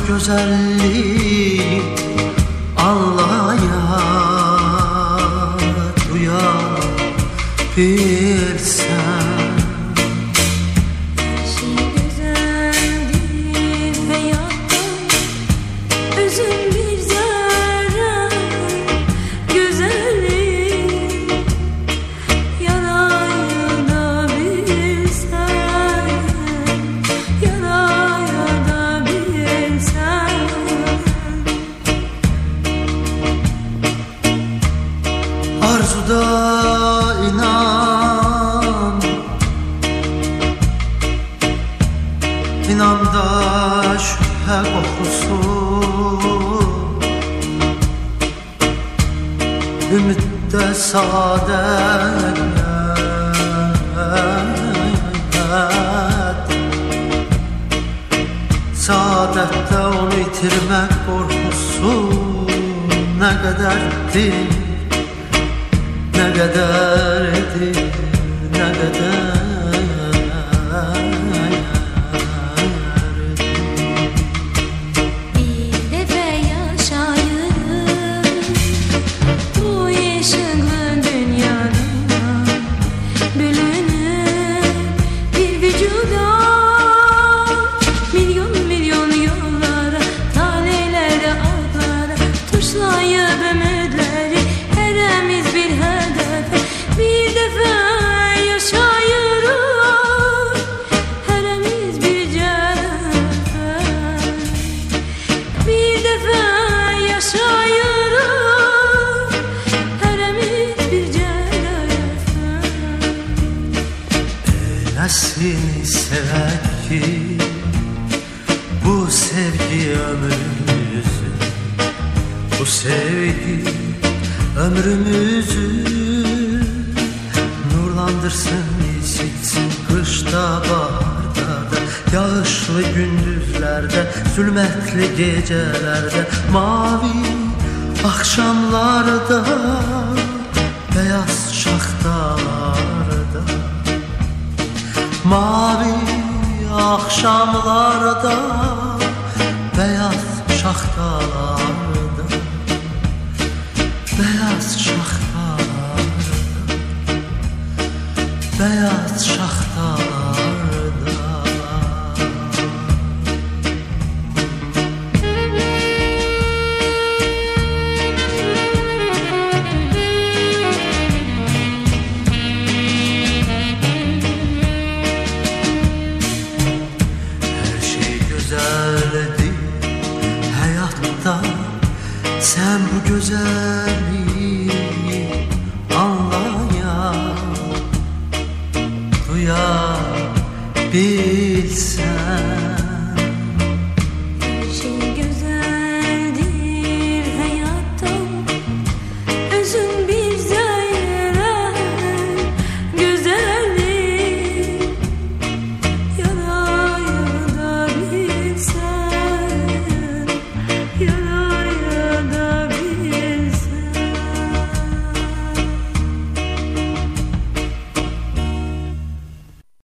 güzelliği anlaya duyabilsen. Arzuda inan, inanda şüphe kokusu, ümitte saadet, saadette onu yitirmek korkusu ne kadardır, ne kadardır, ne kadar. Bir defa yaşayıp bu yaşlı dünyada bölünüp bir vücuda milyon milyon yollara, tanelere, atlara tuşlayıp ümitleri, heremiz bir hedefe bir defa yaşayırız, heremiz bir cerefe bir defa yaşayırız, heremiz bir cerefe. Öylesini sever ki bu sevgi ömrümüzü, bu sevgi ömrümüzü nurlandırsın, silsin kışta, baharda da, yağışlı gündüzlerde, zulmetli gecelerde, mavi akşamlarda, beyaz şahtalarda, mavi akşamlarda, beyaz şahtalarda, beyaz şahtalarda, beyaz şahtalarda. Her şey güzeldi hayatta, sen bu güzelliği anlaya duyabilsen.